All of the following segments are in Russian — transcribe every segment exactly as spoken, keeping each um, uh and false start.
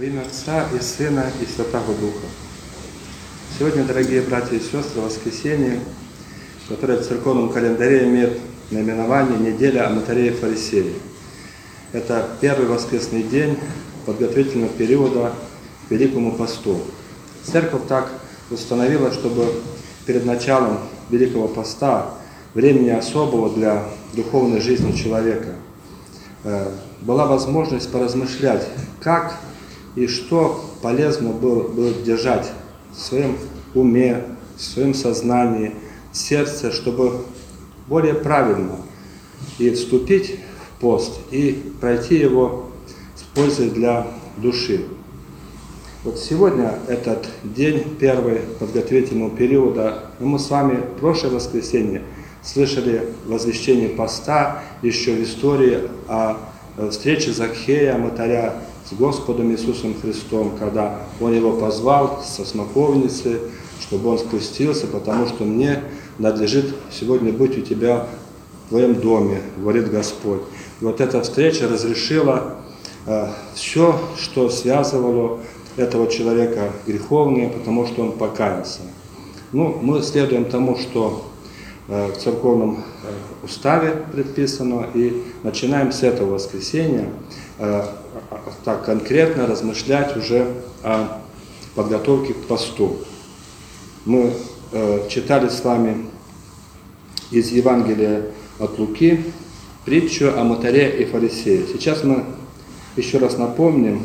Во имя Отца и Сына и Святого Духа. Сегодня, дорогие братья и сестры, воскресенье, которое в церковном календаре имеет наименование «Неделя Аматарея и Фарисея». Это первый воскресный день подготовительного периода к Великому Посту. Церковь так установила, чтобы перед началом Великого Поста, времени особого для духовной жизни человека, была возможность поразмышлять, как и что полезно было, было держать в своем уме, в своем сознании, в сердце, чтобы более правильно и вступить в пост, и пройти его с пользой для души. Вот сегодня этот день, первый подготовительного периода, мы с вами в прошлое воскресенье слышали возвещение поста еще в истории о встрече Закхея, Аматаря, с Господом Иисусом Христом, когда Он его позвал со смоковницы, чтобы он спустился, потому что мне надлежит сегодня быть у тебя в твоем доме, говорит Господь. И вот эта встреча разрешила э, все, что связывало этого человека греховное, потому что он покаялся. Ну, мы следуем тому, что э, в церковном э, уставе предписано, и начинаем с этого воскресенья э, так конкретно размышлять уже о подготовке к посту. Мы э, читали с вами из Евангелия от Луки притчу о Аматаре и Фарисее. Сейчас мы еще раз напомним,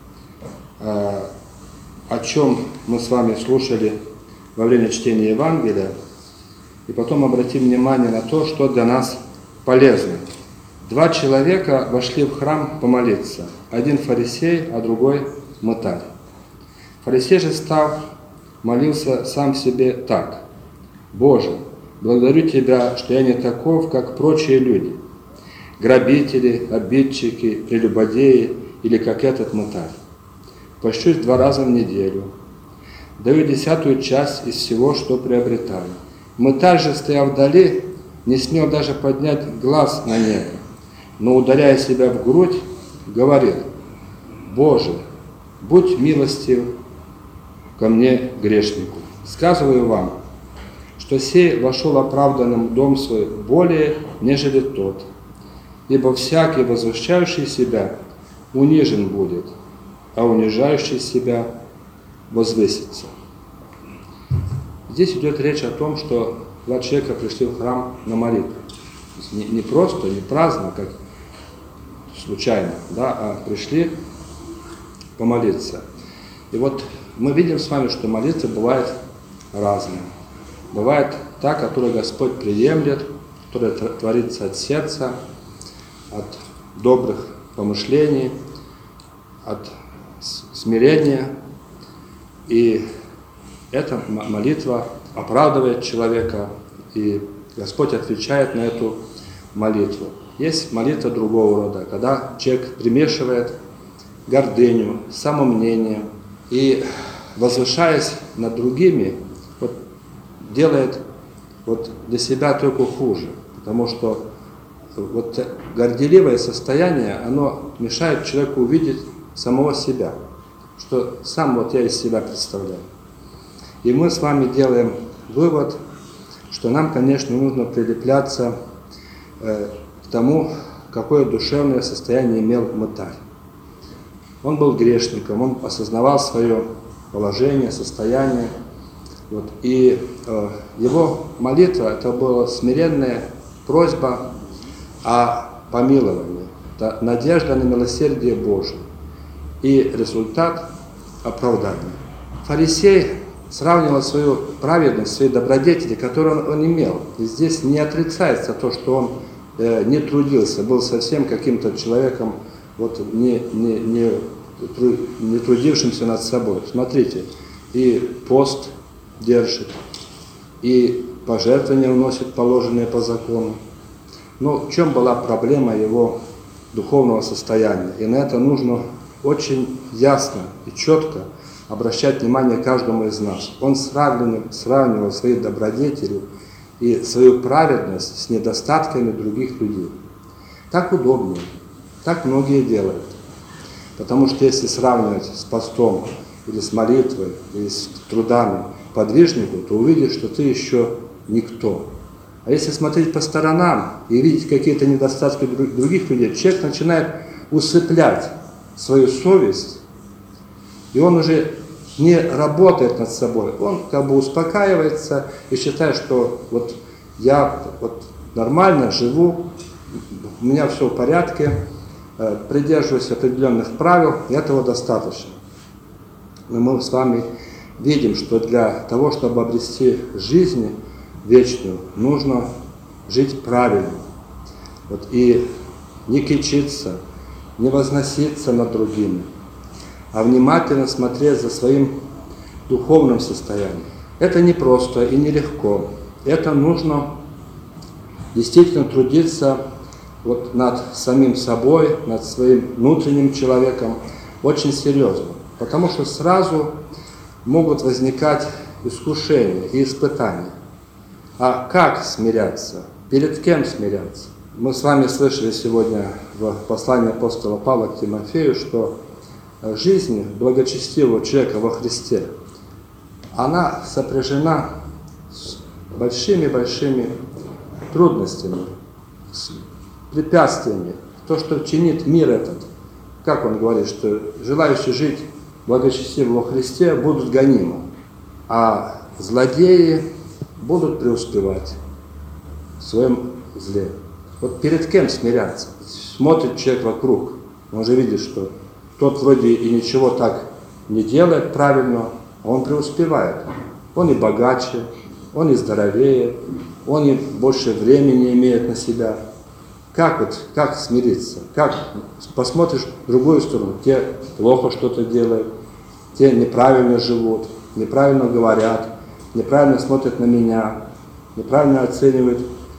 э, о чем мы с вами слушали во время чтения Евангелия, и потом обратим внимание на то, что для нас полезно. Два человека вошли в храм помолиться. Один фарисей, а другой мытарь. Фарисей же, став, молился сам себе так: «Боже, благодарю Тебя, что я не таков, как прочие люди, грабители, обидчики, прелюбодеи или как этот мытарь. Пощусь два раза в неделю, даю десятую часть из всего, что приобретаю». Мытарь же, стояв вдали, не смел даже поднять глаз на небо, но, ударяя себя в грудь, говорил: «Боже, будь милостив ко мне, грешнику. Сказываю вам, что сей вошел оправданным в дом свой более, нежели тот, ибо всякий, возвышающий себя, унижен будет, а унижающий себя возвысится». Здесь идет речь о том, что два человека пришли в храм на молитву. Не, не просто, не праздно, как случайно, да, а пришли помолиться. И вот мы видим с вами, что молитва бывает разная. Бывает та, которую Господь приемлет, которая творится от сердца, от добрых помышлений, от смирения. И эта молитва оправдывает человека, и Господь отвечает на эту молитву. Есть молитва другого рода, когда человек примешивает гордыню, самомнение и, возвышаясь над другими, вот, делает вот для себя только хуже, потому что вот горделивое состояние, оно мешает человеку увидеть самого себя, что сам вот я из себя представляю. И мы с вами делаем вывод, что нам, конечно, нужно прилепляться э, к тому, какое душевное состояние имел мытарь. Он был грешником, он осознавал свое положение, состояние. Вот, и э, его молитва – это была смиренная просьба о помиловании, это надежда на милосердие Божие и результат оправдания. Фарисей сравнивал свою праведность, свои добродетели, которые он, он имел. И здесь не отрицается то, что он э, не трудился, был совсем каким-то человеком, вот, не, не, не, не трудившимся над собой. Смотрите, и пост держит, и пожертвования уносит, положенные по закону. Но в чем была проблема его духовного состояния? И на это нужно очень ясно и четко обращать внимание каждому из нас. Он сравнивал, сравнивал свои добродетели и свою праведность с недостатками других людей. Так удобнее, так многие делают. Потому что если сравнивать с постом, или с молитвой, или с трудами подвижнику, то увидишь, что ты еще никто. А если смотреть по сторонам и видеть какие-то недостатки других людей, человек начинает усыплять свою совесть, и он уже не работает над собой, он как бы успокаивается и считает, что вот я вот нормально живу, у меня все в порядке, придерживаюсь определенных правил, и этого достаточно. Но мы с вами видим, что для того, чтобы обрести жизнь вечную, нужно жить правильно. Вот, и не кичиться, не возноситься над другими, а внимательно смотреть за своим духовным состоянием. Это непросто и нелегко. Это нужно действительно трудиться вот над самим собой, над своим внутренним человеком очень серьезно. Потому что сразу могут возникать искушения и испытания. А как смиряться? Перед кем смиряться? Мы с вами слышали сегодня в послании апостола Павла к Тимофею, что жизнь благочестивого человека во Христе, она сопряжена с большими-большими трудностями, с препятствиями. То, что чинит мир этот, как он говорит, что желающие жить благочестиво во Христе будут гонимы, а злодеи будут преуспевать в своем зле. Вот перед кем смиряться? Смотрит человек вокруг, он же видит, что тот вроде и ничего так не делает правильно, а он преуспевает. Он и богаче, он и здоровее, он и больше времени имеет на себя. Как вот, как смириться? Как посмотришь в другую сторону, те плохо что-то делают, те неправильно живут, неправильно говорят, неправильно смотрят на меня, неправильно оценивают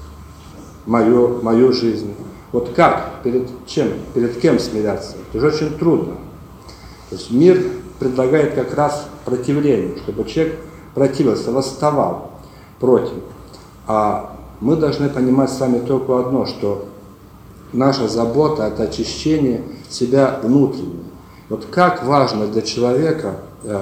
мою, мою жизнь. Вот как, перед чем, перед кем смиряться? Это же очень трудно. То есть мир предлагает как раз противление, чтобы человек противился, восставал против. А мы должны понимать с вами только одно, что наша забота – это очищение себя внутреннего. Вот как важно для человека,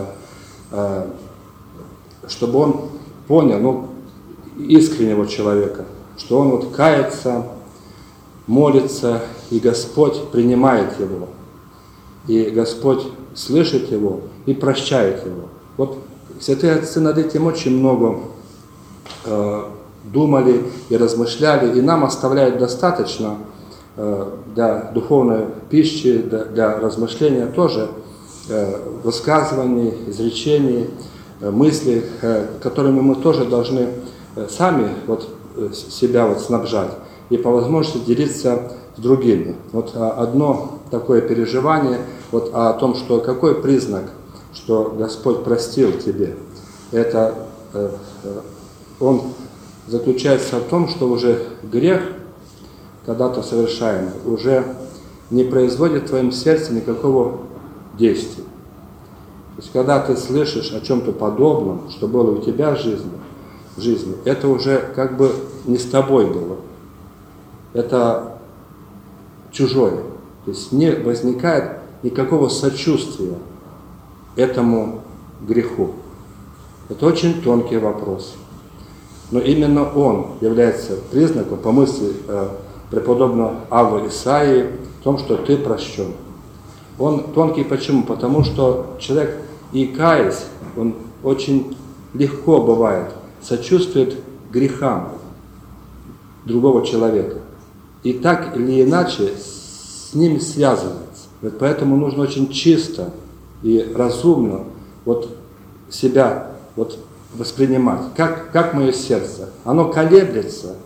чтобы он понял, ну, искреннего человека, что он вот кается, молится, и Господь принимает его. И Господь слышит его и прощает его. Вот святые отцы над этим очень много э, думали и размышляли, и нам оставляют достаточно э, для духовной пищи, для, для размышления тоже э, высказываний, изречений, э, мыслей, э, которыми мы тоже должны э, сами вот, э, себя вот снабжать и по возможности делиться с другими. Вот одно такое переживание вот о том, что какой признак, что Господь простил тебе, это э, э, он заключается в том, что уже грех, когда-то совершаемый, уже не производит в твоем сердце никакого действия. То есть, когда ты слышишь о чем-то подобном, что было у тебя в жизни, в жизни, это уже как бы не с тобой было. Это чужое. То есть не возникает никакого сочувствия этому греху. Это очень тонкий вопрос. Но именно он является признаком, по мысли э, преподобного Аввы Исаии, в том, что ты прощен. Он тонкий почему? Потому что человек, и каясь, он очень легко бывает, сочувствует грехам другого человека. И так или иначе с ними связывается. Вот поэтому нужно очень чисто и разумно вот себя вот воспринимать. Как, как мое сердце? Оно колеблется?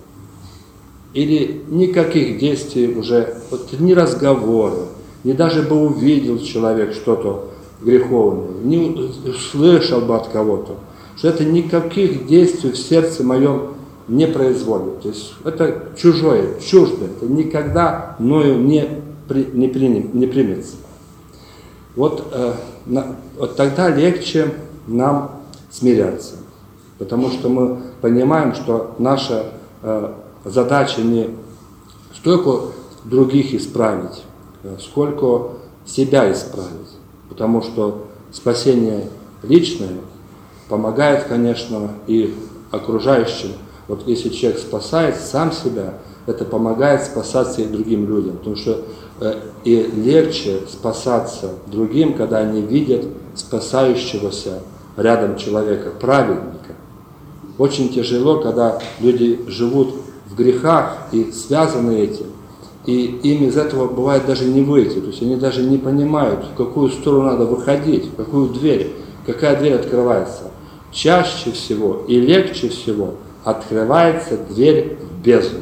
Или никаких действий уже, вот, ни разговора, ни даже бы увидел человек что-то греховное, не слышал бы от кого-то, что это никаких действий в сердце моем не производит. То есть это чужое, чуждое, это никогда мною не, при, не, приним, не примется. Вот, э, на, вот тогда легче нам смиряться, потому что мы понимаем, что наша э, задача не столько других исправить, э, сколько себя исправить. Потому что спасение личное помогает, конечно, и окружающим. Вот если человек спасает сам себя, это помогает спасаться и другим людям. Потому что э, и легче спасаться другим, когда они видят спасающегося рядом человека, праведника. Очень тяжело, когда люди живут в грехах и связаны этим, и им из этого бывает даже не выйти. То есть они даже не понимают, в какую сторону надо выходить, в какую дверь, какая дверь открывается. Чаще всего и легче всего открывается дверь в бездну.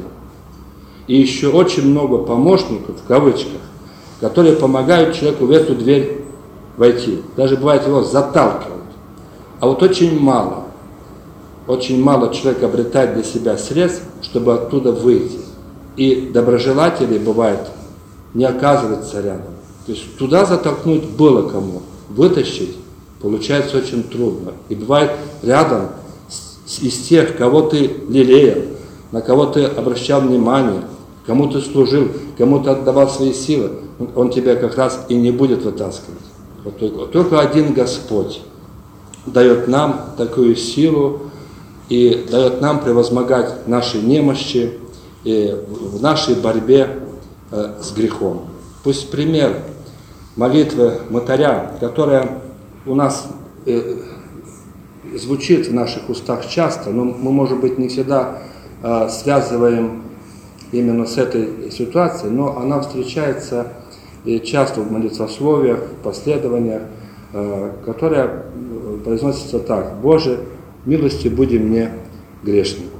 И еще очень много помощников, в кавычках, которые помогают человеку в эту дверь войти. Даже бывает его заталкивают. А вот очень мало, очень мало человек обретает для себя средств, чтобы оттуда выйти. И доброжелатели, бывает, не оказываются рядом. То есть туда затолкнуть было кому, вытащить получается очень трудно. И бывает рядом из тех, кого ты лелеял, на кого ты обращал внимание, кому ты служил, кому ты отдавал свои силы, он тебя как раз и не будет вытаскивать. Вот только, только один Господь дает нам такую силу и дает нам превозмогать наши немощи и в нашей борьбе э, с грехом. Пусть пример молитвы мытаря, которая у нас э, звучит в наших устах часто, но мы, может быть, не всегда э, связываем именно с этой ситуацией, но она встречается и часто в молитвословиях, в последованиях, э, которая произносится так: «Боже, милостью буди мне, грешнику».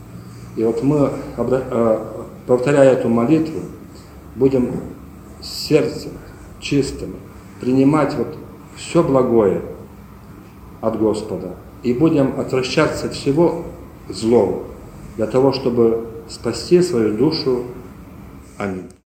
И вот мы, э, повторяя эту молитву, будем сердцем чистым принимать вот все благое от Господа и будем отвращаться от всего злого для того, чтобы спасти свою душу. Аминь.